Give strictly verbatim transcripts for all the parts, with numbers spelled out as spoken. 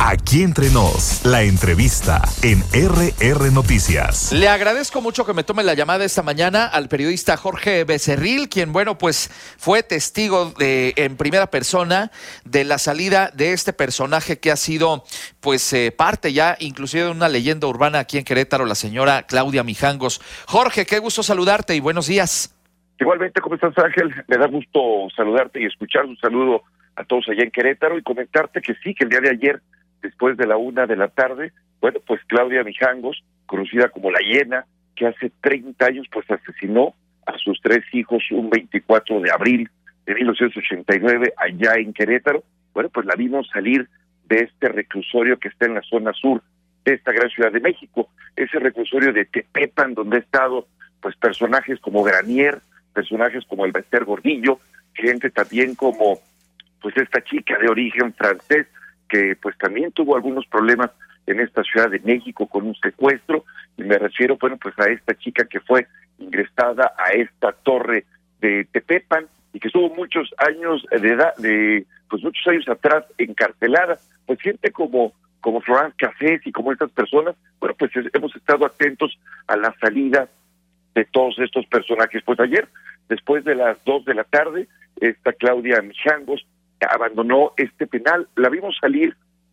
Aquí entre nos, la entrevista en R R Noticias. Le agradezco mucho que me tome la llamada esta mañana al periodista Jorge Becerril, quien, bueno, pues fue testigo de, en primera persona de la salida de este personaje que ha sido, pues, eh, parte ya inclusive de una leyenda urbana aquí en Querétaro, la señora Claudia Mijangos. Jorge, qué gusto saludarte y buenos días. Igualmente, ¿cómo estás, Ángel? Me da gusto saludarte y escuchar. Un saludo a todos allá en Querétaro y comentarte que sí, que el día de ayer, después de la una de la tarde, bueno, pues Claudia Mijangos, conocida como La Hiena, que hace treinta años pues asesinó a sus tres hijos un veinticuatro de abril de mil novecientos ochenta y nueve allá en Querétaro. Bueno, pues la vimos salir de este reclusorio que está en la zona sur de esta gran ciudad de México, ese reclusorio de Tepepan, donde ha estado pues personajes como Granier, personajes como el Bester Gordillo, gente también como pues esta chica de origen francés, que pues también tuvo algunos problemas en esta Ciudad de México con un secuestro, y me refiero, bueno, pues a esta chica que fue ingresada a esta torre de Tepepan y que estuvo muchos años de edad, de pues muchos años atrás encarcelada. Pues gente como como Florence Cassés y como estas personas, bueno, pues hemos estado atentos a la salida de todos estos personajes. Pues ayer, después de las dos de la tarde, esta Claudia Mijangos abandonó este penal. La vimos salir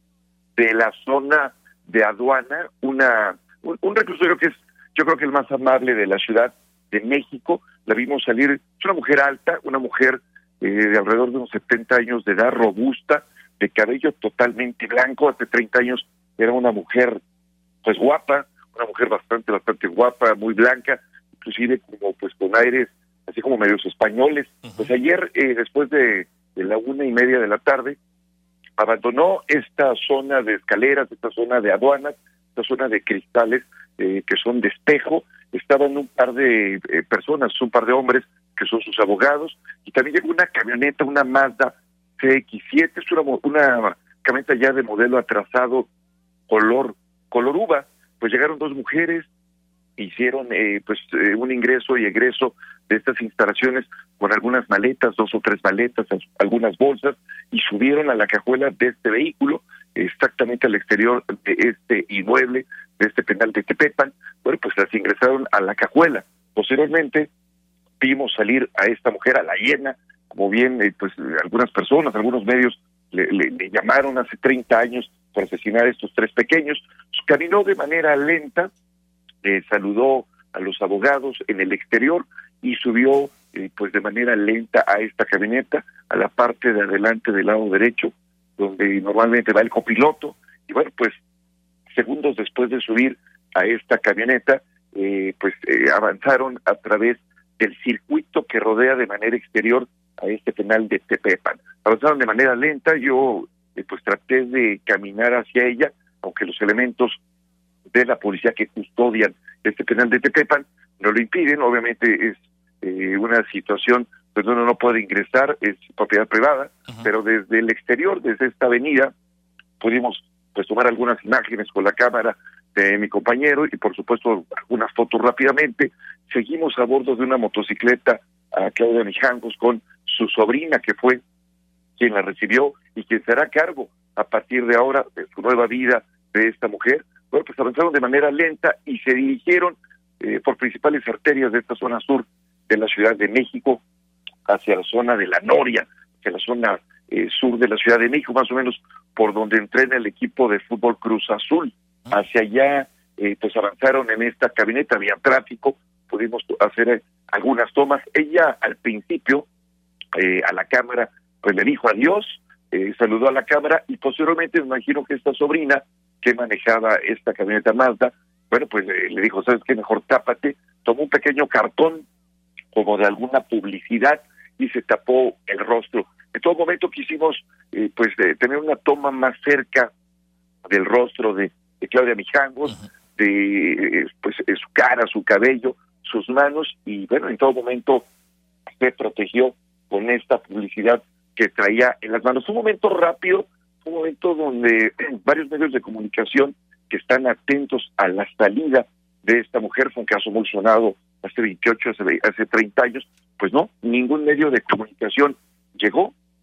de la zona de aduana, una un, un reclusorio que es, yo creo que el más amable de la Ciudad de México. La vimos salir, es una mujer alta, una mujer eh, de alrededor de unos setenta años de edad, robusta, de cabello totalmente blanco. Hace treinta años era una mujer pues guapa, una mujer bastante, bastante guapa, muy blanca, inclusive como pues con aires así como medios españoles. Uh-huh. Pues ayer, eh, después de de la una y media de la tarde, abandonó esta zona de escaleras, esta zona de aduanas, esta zona de cristales eh, que son de espejo. Estaban un par de eh, personas, un par de hombres que son sus abogados, y también llegó una camioneta, una Mazda C X siete, es una, una camioneta ya de modelo atrasado, color, color uva. Pues llegaron dos mujeres, hicieron eh, pues eh, un ingreso y egreso de estas instalaciones con algunas maletas, dos o tres maletas, algunas bolsas, y subieron a la cajuela de este vehículo, exactamente al exterior de este inmueble, de este penal de Tepepan. Bueno, pues las ingresaron a la cajuela. Posteriormente vimos salir a esta mujer, a La Hiena, como bien eh, pues algunas personas, algunos medios le, le, le llamaron hace treinta años por asesinar a estos tres pequeños. Caminó de manera lenta, Eh, saludó a los abogados en el exterior y subió eh, pues de manera lenta a esta camioneta, a la parte de adelante del lado derecho, donde normalmente va el copiloto. Y bueno, pues segundos después de subir a esta camioneta, eh, pues eh, avanzaron a través del circuito que rodea de manera exterior a este penal de Tepepan. Avanzaron de manera lenta. Yo eh, pues traté de caminar hacia ella, aunque los elementos de la policía que custodian este penal de Tepepan no lo impiden. Obviamente es eh, una situación pues uno no puede ingresar, es propiedad privada. Uh-huh. Pero desde el exterior, desde esta avenida, pudimos pues tomar algunas imágenes con la cámara de mi compañero y por supuesto algunas fotos rápidamente. Seguimos a bordo de una motocicleta a Claudia Mijangos con su sobrina, que fue quien la recibió y quien será a cargo a partir de ahora de su nueva vida de esta mujer. Bueno, pues avanzaron de manera lenta y se dirigieron eh, por principales arterias de esta zona sur de la Ciudad de México hacia la zona de La Noria, hacia la zona eh, sur de la Ciudad de México, más o menos por donde entrena el equipo de fútbol Cruz Azul. Hacia allá, eh, pues avanzaron en esta camioneta, había tráfico, pudimos hacer eh, algunas tomas. Ella al principio, eh, a la cámara, pues le dijo adiós, eh, saludó a la cámara y posteriormente me imagino que esta sobrina que manejaba esta camioneta Mazda, bueno, pues eh, le dijo, ¿sabes qué? Mejor tápate. Tomó un pequeño cartón como de alguna publicidad y se tapó el rostro. En todo momento quisimos eh, pues eh, tener una toma más cerca del rostro de, de Claudia Mijangos, uh-huh. de eh, pues eh, su cara, su cabello, sus manos, y bueno, en todo momento se protegió con esta publicidad que traía en las manos. Un momento rápido, un momento donde varios medios de comunicación que están atentos a la salida de esta mujer, fue un caso muy sonado hace veintiocho, hace, hace treinta años, pues no, ningún medio de comunicación llegó,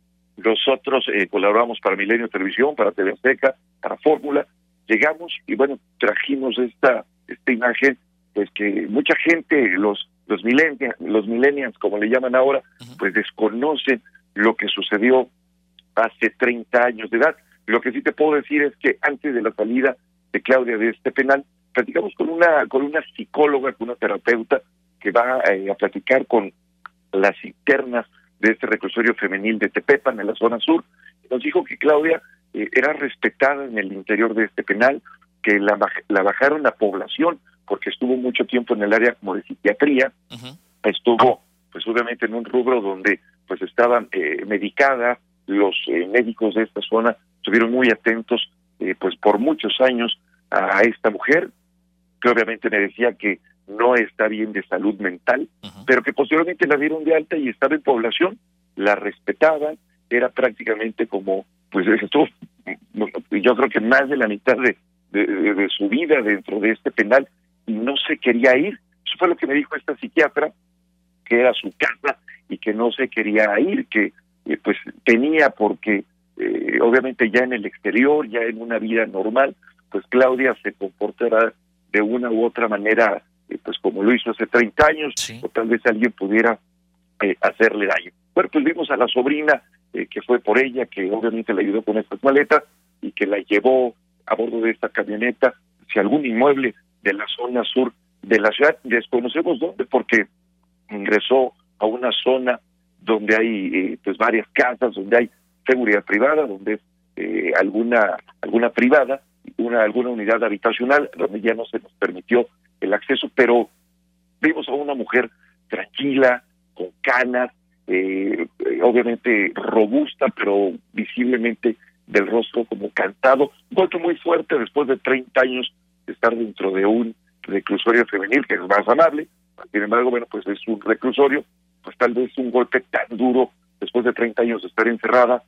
nosotros eh, colaboramos para Milenio Televisión, para T V Azteca, para Fórmula, llegamos y bueno, trajimos esta esta imagen, pues que mucha gente, los los millennials, los millennials como le llaman ahora, uh-huh. pues desconocen lo que sucedió hace treinta años de edad. Lo que sí te puedo decir es que antes de la salida de Claudia de este penal, platicamos con una con una psicóloga, con una terapeuta que va eh, a platicar con las internas de este reclusorio femenil de Tepepan, en la zona sur. Nos dijo que Claudia eh, era respetada en el interior de este penal, que la, la bajaron a población, porque estuvo mucho tiempo en el área como de psiquiatría, uh-huh. estuvo pues obviamente en un rubro donde pues estaban eh, medicada, los eh, médicos de esta zona estuvieron muy atentos eh, pues por muchos años a esta mujer, que obviamente me decía que no está bien de salud mental, uh-huh. pero que posteriormente la dieron de alta y estaba en población, la respetaban, era prácticamente como, pues estuvo, yo creo que más de la mitad de, de, de, de su vida dentro de este penal, y no se quería ir. Eso fue lo que me dijo esta psiquiatra, que era su casa y que no se quería ir, que eh, pues tenía porque eh, obviamente ya en el exterior, ya en una vida normal, pues Claudia se comportará de una u otra manera, eh, pues como lo hizo hace treinta años, sí. o tal vez alguien pudiera eh, hacerle daño. Bueno, pues vimos a la sobrina, eh, que fue por ella, que obviamente le ayudó con estas maletas y que la llevó a bordo de esta camioneta hacia algún inmueble de la zona sur de la ciudad. Desconocemos dónde, porque ingresó a una zona donde hay eh, pues varias casas, donde hay seguridad privada, donde es eh, alguna alguna privada, una alguna unidad habitacional, donde ya no se nos permitió el acceso, pero vimos a una mujer tranquila, con canas, eh, obviamente robusta, pero visiblemente del rostro como cansado, un golpe muy fuerte después de treinta años de estar dentro de un reclusorio femenil, que es más amable. Sin embargo, bueno, pues es un reclusorio, pues tal vez un golpe tan duro después de treinta años de estar encerrada,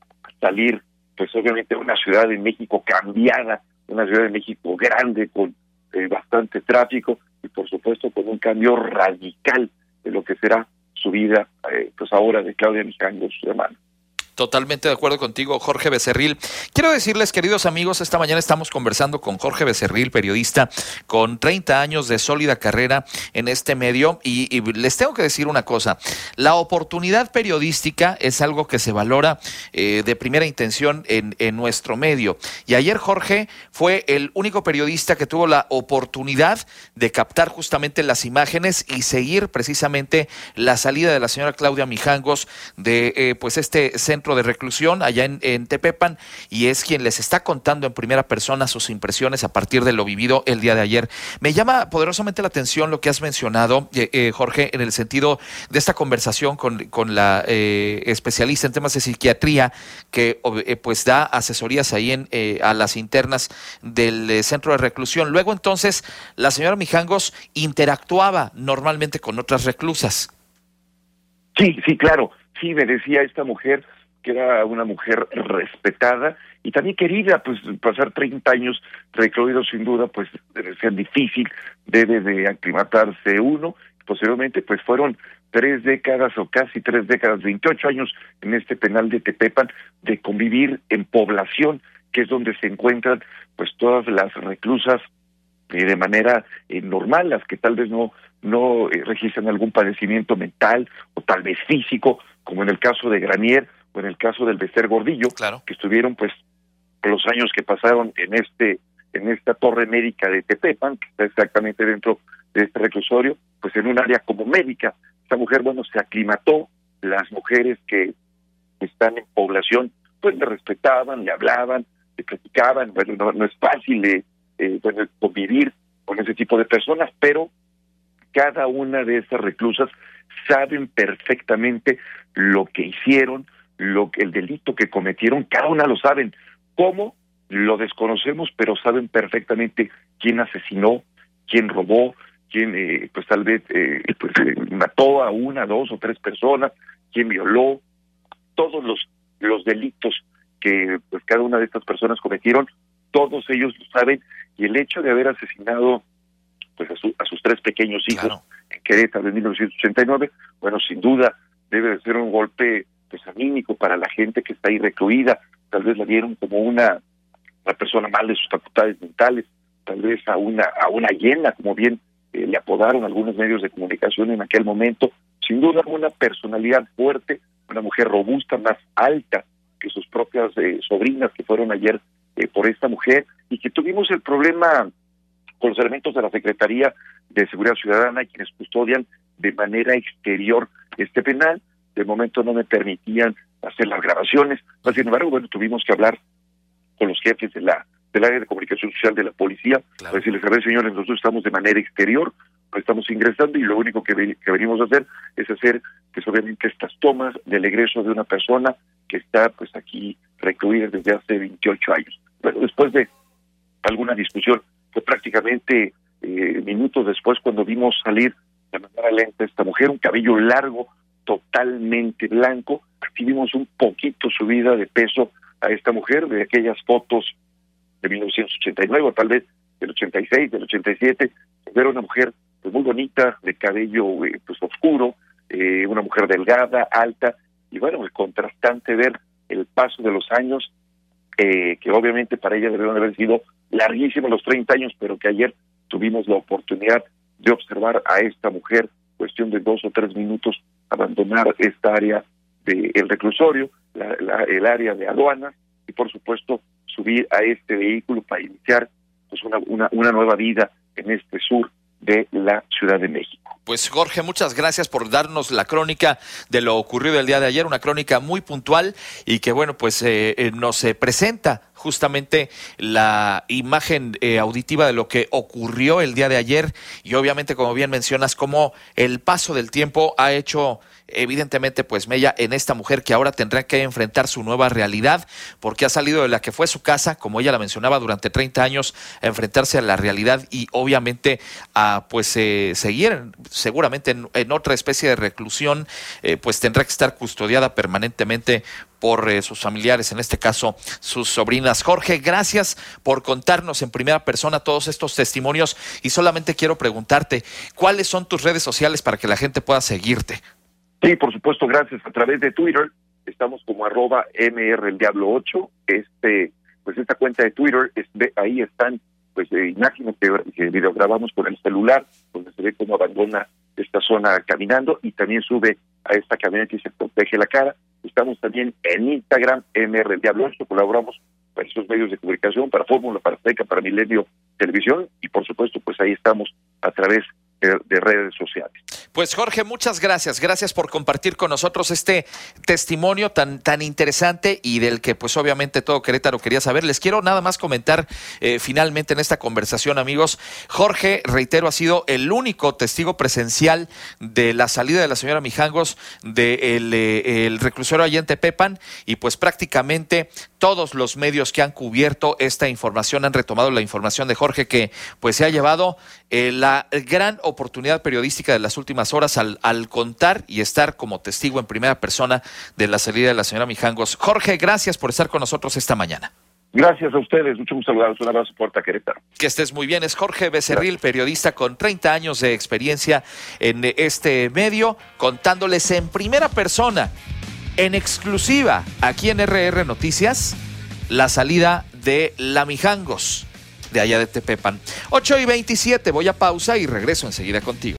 salir, pues obviamente una ciudad de México cambiada, una ciudad de México grande, con eh, bastante tráfico, y por supuesto con un cambio radical de lo que será su vida, eh, pues ahora de Claudia Mijangos, su hermana. Totalmente de acuerdo contigo, Jorge Becerril. Quiero decirles, queridos amigos, esta mañana estamos conversando con Jorge Becerril, periodista con treinta años de sólida carrera en este medio, y, y les tengo que decir una cosa: la oportunidad periodística es algo que se valora eh, de primera intención en, en nuestro medio, y ayer Jorge fue el único periodista que tuvo la oportunidad de captar justamente las imágenes y seguir precisamente la salida de la señora Claudia Mijangos de eh, pues este centro de reclusión allá en, en Tepepan, y es quien les está contando en primera persona sus impresiones a partir de lo vivido el día de ayer. Me llama poderosamente la atención lo que has mencionado, eh, eh, Jorge, en el sentido de esta conversación con, con la eh, especialista en temas de psiquiatría que eh, pues da asesorías ahí en, eh, a las internas del eh, centro de reclusión. Luego entonces la señora Mijangos interactuaba normalmente con otras reclusas. Sí, sí, claro. Sí, me decía esta mujer que era una mujer respetada y también querida, pues pasar treinta años recluido sin duda, pues debe ser difícil, debe de aclimatarse uno. Posteriormente, pues fueron tres décadas o casi tres décadas, veintiocho años en este penal de Tepepan, de convivir en población, que es donde se encuentran pues todas las reclusas eh, de manera eh, normal, las que tal vez no no eh, registran algún padecimiento mental o tal vez físico, como en el caso de Granier o en el caso del Bester Gordillo, claro, que estuvieron pues los años que pasaron en este en esta torre médica de Tepepan, que está exactamente dentro de este reclusorio, pues en un área como médica. Esta mujer, bueno, se aclimató. Las mujeres que están en población, pues le respetaban, le hablaban, le platicaban. Bueno, no, no es fácil eh, eh, bueno, convivir con ese tipo de personas, pero cada una de estas reclusas saben perfectamente lo que hicieron, lo que el delito que cometieron, cada una lo saben. ¿Cómo? Lo desconocemos, pero saben perfectamente quién asesinó, quién robó, quién eh, pues tal vez eh, pues eh, mató a una, dos o tres personas, quién violó, todos los los delitos que pues cada una de estas personas cometieron, todos ellos lo saben, y el hecho de haber asesinado pues a, su, a sus tres pequeños hijos, claro, en Querétaro en mil novecientos ochenta y nueve, bueno, sin duda debe de ser un golpe pues anímico para la gente que está ahí recluida. Tal vez la vieron como una, una persona mal de sus facultades mentales, tal vez a una a una hiena, como bien eh, le apodaron algunos medios de comunicación en aquel momento. Sin duda una personalidad fuerte, una mujer robusta, más alta que sus propias eh, sobrinas que fueron ayer eh, por esta mujer, y que tuvimos el problema con los elementos de la Secretaría de Seguridad Ciudadana, quienes custodian de manera exterior este penal. De momento no me permitían hacer las grabaciones, mas sin embargo, bueno, tuvimos que hablar con los jefes de la del área de comunicación social de la policía, claro, para decirles, a ver, señores, nosotros estamos de manera exterior, no estamos ingresando, y lo único que, ve, que venimos a hacer es hacer, pues obviamente, estas tomas del egreso de una persona que está, pues, aquí recluida desde hace veintiocho años. Bueno, después de alguna discusión, fue prácticamente eh, minutos después cuando vimos salir de manera lenta esta mujer, un cabello largo, totalmente blanco. Aquí vimos un poquito subida de peso a esta mujer, de aquellas fotos de mil novecientos ochenta y nueve, o tal vez del ochenta y seis, del ochenta y siete, era una mujer pues muy bonita, de cabello eh, pues oscuro, eh, una mujer delgada, alta, y bueno, el contrastante ver el paso de los años, eh, que obviamente para ella debieron haber sido larguísimos los treinta años, pero que ayer tuvimos la oportunidad de observar a esta mujer, cuestión de dos o tres minutos, abandonar esta área del reclusorio, la, la, el área de aduanas, y por supuesto subir a este vehículo para iniciar pues una, una, una nueva vida en este sur de la Ciudad de México. Pues Jorge, muchas gracias por darnos la crónica de lo ocurrido el día de ayer, una crónica muy puntual y que bueno, pues eh, eh, nos eh, presenta justamente la imagen eh, auditiva de lo que ocurrió el día de ayer, y obviamente, como bien mencionas, cómo el paso del tiempo ha hecho evidentemente pues mella en esta mujer, que ahora tendrá que enfrentar su nueva realidad, porque ha salido de la que fue su casa, como ella la mencionaba, durante treinta años, a enfrentarse a la realidad y obviamente a pues eh, seguir seguramente en, en otra especie de reclusión, eh, pues tendrá que estar custodiada permanentemente por eh, sus familiares, en este caso sus sobrinas. Jorge, gracias por contarnos en primera persona todos estos testimonios, y solamente quiero preguntarte, ¿cuáles son tus redes sociales para que la gente pueda seguirte? Sí, por supuesto, gracias. A través de Twitter estamos como arroba mr el diablo ocho. Este, pues esta cuenta de Twitter, es de, ahí están pues eh, imágenes que, que videograbamos con el celular, donde se ve cómo abandona esta zona caminando, y también sube a esta camioneta y se protege la cara. Estamos también en Instagram, mr el diablo ocho, colaboramos para esos medios de comunicación, para Fórmula, para Azteca, para Milenio Televisión, y por supuesto pues ahí estamos a través de, de redes sociales. Pues Jorge, muchas gracias, gracias por compartir con nosotros este testimonio tan tan interesante y del que pues obviamente todo Querétaro quería saber. Les quiero nada más comentar eh, finalmente en esta conversación, amigos. Jorge, reitero, ha sido el único testigo presencial de la salida de la señora Mijangos del de eh, el reclusorio allá en Tepepan, y pues prácticamente todos los medios que han cubierto esta información han retomado la información de Jorge, que pues se ha llevado eh, la gran oportunidad periodística de las últimas horas al, al contar y estar como testigo en primera persona de la salida de la señora Mijangos. Jorge, gracias por estar con nosotros esta mañana. Gracias a ustedes, mucho gusto saludarlos, un abrazo fuerte a Querétaro. Que estés muy bien. Es Jorge Becerril, periodista con treinta años de experiencia en este medio, contándoles en primera persona, en exclusiva, aquí en R R Noticias, la salida de la Mijangos de allá de Tepepan. ocho y veintisiete, voy a pausa y regreso enseguida contigo.